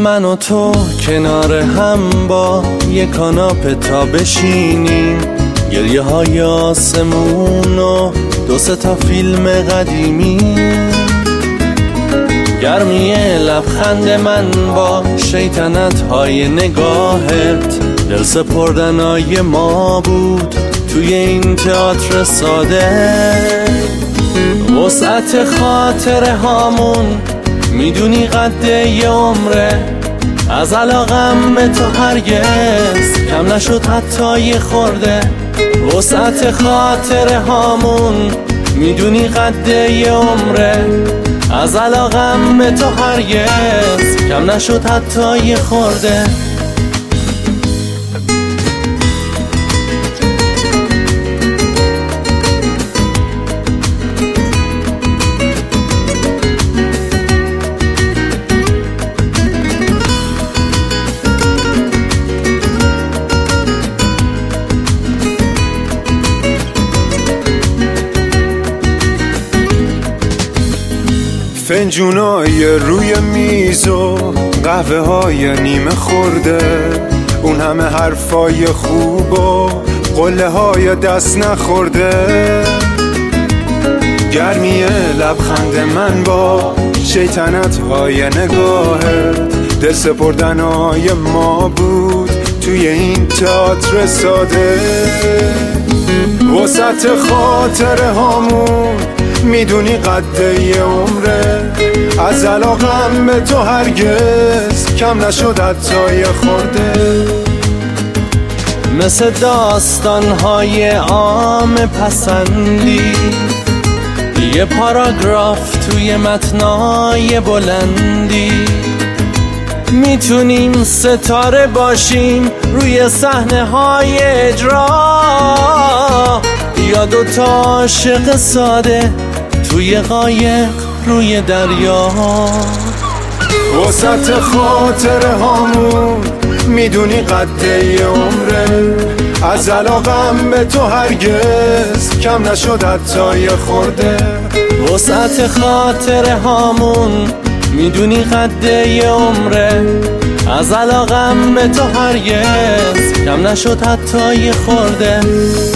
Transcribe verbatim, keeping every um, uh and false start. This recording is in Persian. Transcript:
من و تو کنار هم با یه کاناپه تا بشینیم، گریه های آسمون و دو سه تا فیلم قدیمی، گرمی لبخند من با شیطنت های نگاهت، دل سپردنای ما بود توی این تئاتر ساده. وسعت خاطره هامون میدونی قد یه عمره، از علاقم به تو هرگز کم نشد حتی یه خورده. وسعت خاطره هامون میدونی قد یه عمره، از علاقم به تو هرگز کم نشد حتی یه خورده. فنجونای روی میز و قهوه های نیمه خورده، اون همه حرفای خوب و قله های دست نخورده، گرمی لبخند من با شیطنت های نگاهت، دل سپردن های ما بود توی این تئاتر ساده. وسط خاطره هامون میدونی قد یه عمره، از علاقم به تو هرگز کم نشد حتی یه خورده. مثل داستانهای عام پسندی، یه پاراگراف توی متنای بلندی، میتونیم ستاره باشیم روی صحنه های اجرا، یا دوتا عاشق ساده توی قایق روی دریا. وسط خاطره هامون میدونی قد یه عمره، از علاقم به تو هرگز کم نشد حتی یه خورده. وسعت خاطره هامون میدونی قد یه عمره، از علاقم به تو هرگز کم نشد حتی یه خورده.